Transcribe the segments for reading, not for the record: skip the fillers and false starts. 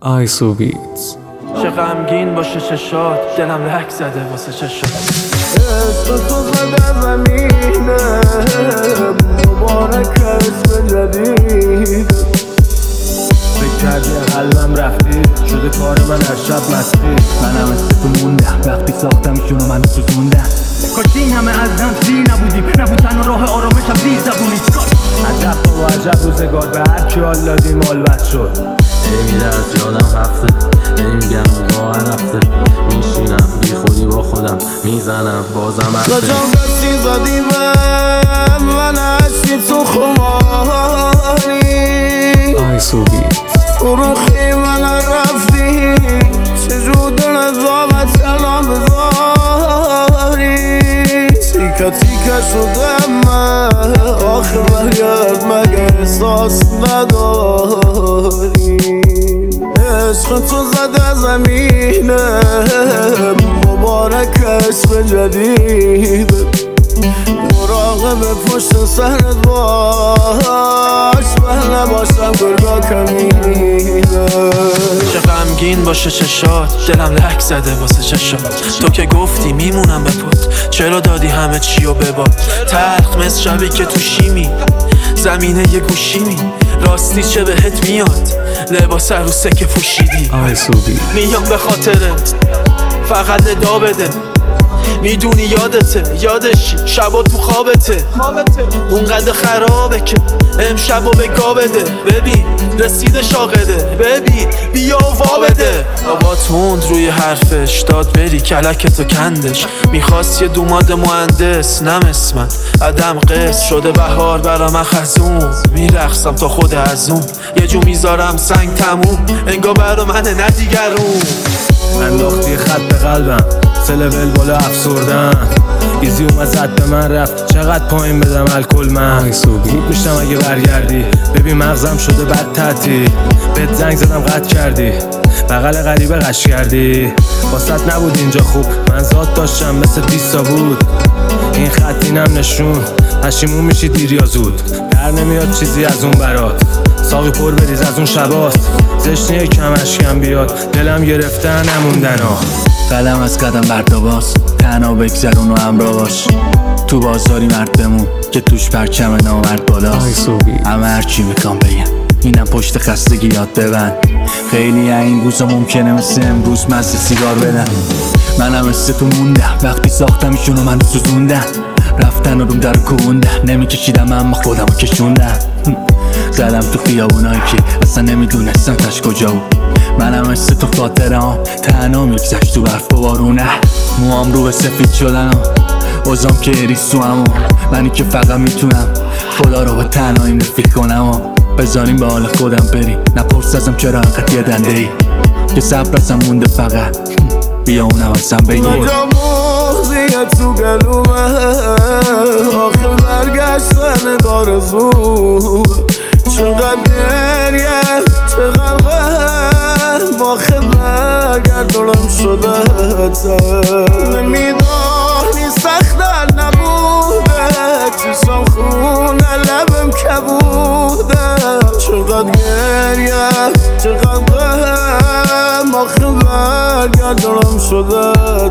آیسو بیتز. چه غمگین باشه چشات، دلم لک زده واسه چشات. عشق تو زده زمینه، مبارک اسم جدید. فکر کردی قلبم رفتی، شده کار من هر شب مستی. منم مثل تو موندم وقتی ساختمشون و منو سوزوندم. کاش این همه از هم سیر نبودیم، نبود تنها راه آرامشم زیر زبونی. عجب بابا عجب روزگار، به هر کی حال دادیم مالبت شد. میره از یادم رفته، میگم راه رفته. میشینم بی خودی با خودم میزنم بازم رفته. کجام دستی زدی به من عشقی تو خماری. آیسو بیتز. فروخی من رفتی، چجور دل زامت سلام بذاری. تیکه تیکه شدم من، آخه برگرد مگه احساس نداری. عشق تو زده زمینه، مبارک اسم جدید. مراقب پشت سرت باش، من نباشم گرگا کمیده. چه غمگین باشه چشات، دلم لک زده واسه چشات. تو که گفتی میمونم به پات، چرا دادی همه چیو به باد؟ تلخ مثل شبی که تو شیمی، زمینه یه گوشیمی. راستی چه بهت میاد لباس عروسه که پوشیدی؟ آیسو بیتز. میام به خاطرت فقط ندا بده. میدونی یادشی شبا تو خوابته. اونقدر خرابه که امشبو به گا بده. ببین رسیده شاقده، ببین بیا وا بده. بابا توند روی حرفش داد بری کلکتو کندش. میخواست یه دوماد مهندس، نمس من عدم قص شده بهار برا من خزون. میرقصم تا خود از اون، یه جو میذارم سنگ تموم. انگار برا منه نه دیگرون. انداختی خط به قلبم، سل بلبل افسردم. ایزی اومد زد به من رفت، چقدر پایین بدم الکل من. خوب میشتم اگه برگردی، ببین مغزم شده بد تعطیل. بهت زنگ زدم قطع کردی، بغل غریبه قش کردی. واسط نبود اینجا خوب، من ذات داشتم مثل 20 بود. این خط اینم نشون، پشیمون میشی دیر یا زود. در نمیاد چیزی از اون برات، ساقی پر بریز از اون شباست. زشنیه کمش کم بیاد، دلم گرفته نموندن ها. قدم از قدم برداباز، تنها بگذرون و همراه باش. تو بازاری مرد بمون که توش پرچم نامرد بالاست. همه هرچی میکن بگم، اینم پشت خستگی یاد ببند. خیلی این روزا ممکنه مثل امروز مزه سیگار بدن. منم مثل تو موندم وقتی ساختمشون و منو سوزوندن. رفتن و روم در کوبوندن، نمیکشیدم اما خودمو کشوندن. زدم تو خیابونایی که اصلا نمیدونستم تش کجا بود. منم مثل تو خاطرم تنها میگذشت تو برف و بارونه. موام رو به سفید شدن و اوزام که ریز تو همون. منی که فقط میتونم خدا رو به تنهاییم رفیق کنم و بذاریم به حال خودم بریم. نپرس ازم چرا انقدر یه دنده ای که صبر ازم مونده، فقط بیا اونم ازم بگیر. کجا موزیه تو گلومه، آخه برگشتن دارزو. چقدر گریه چقدر غم، آخه برگردونم شده نمیدانی سختر نبوده. چشم خونه لبم کبوده. چقدر گریه چقدر غم، آخه برگردونم شده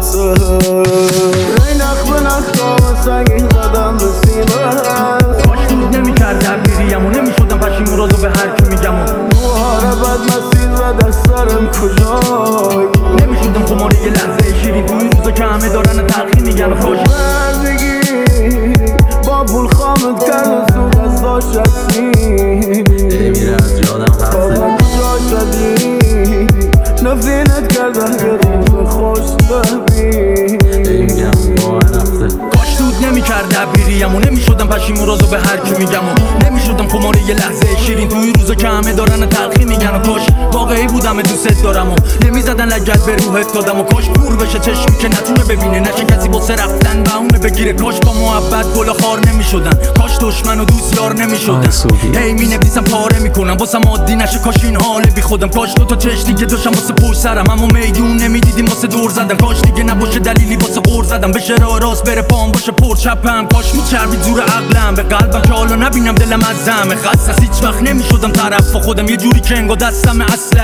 ای نخ به نخ دام سنگین زدم به سینه. کاش روز نمیکرد دبیریم و نمیشدم پشیمون رازو به هر کی میگم. موهاره بد مسیر و دسترم کجای. نمیشدم خماره یه لحظه شیرین تو این روزا که همه دارن تلخی میگن. خوش بردگی با پول خامت کرد سود از داشت هستی. میره از یادم رفته، کجا شدی نفرینت کرده یه روز خوش ببین. میگم راه رفته. کاش دود نمیکرد دبیریم و نمیشدم پشیمون رازو به هر کی میگم. و نمیشدم خماره یه لحظه شیرین تو این روزا که همه دارن تلخی میگن. و کاش واقعی بودم دوست دارم و نمیزدن لگت به روحت دادم. و کاش پور بشه چشمی که نتونه ببینه، نشه کسی واسه رفتن بهونه بگیره. کاش با محبت گل خار نمیشدن، کاش دشمن و دوست یار نمیشدن. هی مینویسم پاره میکنم واسم عادی نشه، کاش این حال بی خودم. کاش دو تا چشمی که داشتم واسه پشت سرم، اما میدون نمیدیدیم واسه دور زدن. کاش دیگه نباشه دلیلی واسه قور زدم، بشه راه راست بره پام باشه پر چپم. کاش میچربید زور عقلم به قلبم که حالا نبینم دلم از زمه خست. از هیچ وقت نمیشدم طرف خودم، یه جوری که انگار دستم اصله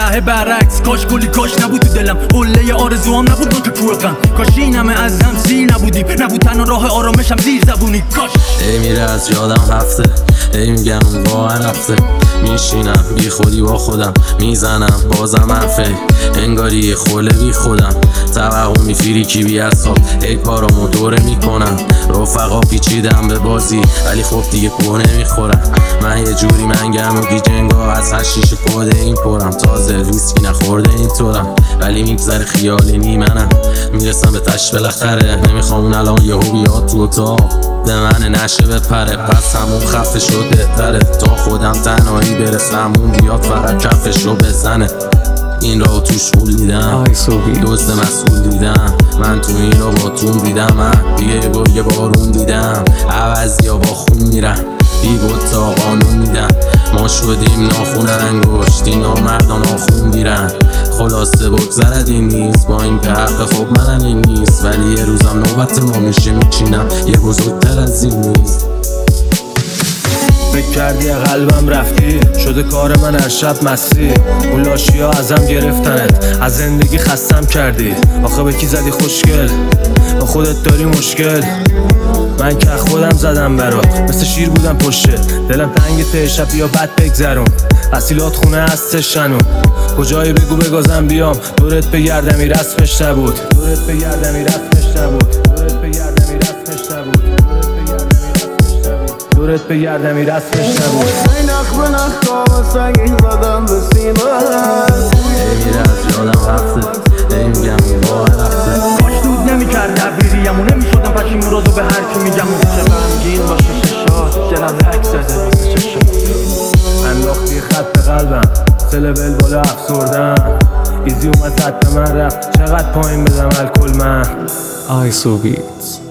دهه برعکس. کاش گلی کاش نبود تو دلم، قله آرزوام نبود نوک کوه غم. کاش این همه از هم سیر نبودیم، نبود تنها راه آرامشم زیر زبونی. کاش ای میره از یادم هفته، ای میگم اون واقعا رفته. میشینم بی خودی با خودم، میزنم بازم منفی، انگاری یه خوله بی خودم. توقع میفیری کی بی اصاب، ای پارامو دوره میکنم. رفقا پیچیدم به بازی ولی خب دیگه گوه نمیخورم. من یه جوری منگم و گیجنگا از هر شیشه کده این پرم. تازه ویسکی نخورده اینطورم ولی میگذره خیالی نیمنم. میرسم به تش بالاخره، نمیخوام اون الان یهو بیاد تو اتاق به من نشه بپره. پس همون خفه شد بهتره تا خودم تنهایی برسم، اون بیاد فقط کفش رو بزنه. این راو توش پول دیدم، دزد مسئول دیدم، من تو این رو با تون دیدم. من دیگه گرگ بارون دیدم، عوضی ها با خون میرن، بی بود تا قانون میدن. ما شدیم ناخون انگشت، این ها مردان آخون گیرن. خلاصه بگذرد این نیست با این که حق خب منم این نیست، ولی یه روزم نوبت ما میشه میچینم یه بزرگتر از این نیست. فکر کردی قلبم رفتی، شده کار من هر شب مستی. اون لاشی ها ازم گرفتنت، از زندگی خستم کردی. آخه به کی زدی خوشگل، با خودت داری مشکل. من که خودم زدم برات، مثل شیر بودم پشته. دلم تنگ ته شب یا بد بگذرم، اصیلات خونه هستش شنون. کجایی بگو بگازم بیام، دورت بگردم این رسمش نبود. دورت بگردم این رسمش نبود. دورت بگردم این رسمش نبود. دورت بگردم این رسمش نبود. نخ به نخ تا سنگین زدم به سینه. ای میره از یادم هفته، ای میگم اون واقعا رفته. کاش دود نمیکرد دبیریم و نمیشدم پشیم رازو به هر کی میگم. چه غمگین باشه چشات، دلم رک زده واسه چشات. انداختی خط به قلبم، سه لول بالا افسردم. ایزی اومد حد من رفت، چقدر پایین بدم الکل من. ISO Beats.